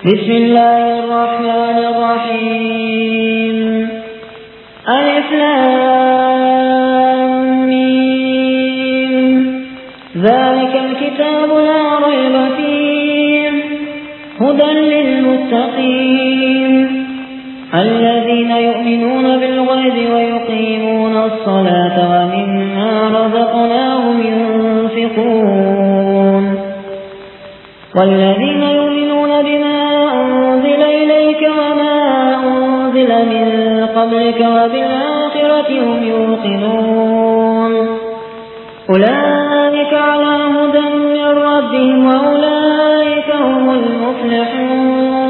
بسم الله الرحمن الرحيم. ألف لام ميم. ذلك الكتاب لا ريب فيه هدى للمتقين الذين يؤمنون بالغيب ويقيمون الصلاة ومما رزقناهم ينفقون والذين يؤمنون بما أنزل إليك وما أنزل من قبلك وبالآخرة هم يوقنون أولئك على هدى من ربهم وأولئك هم المفلحون.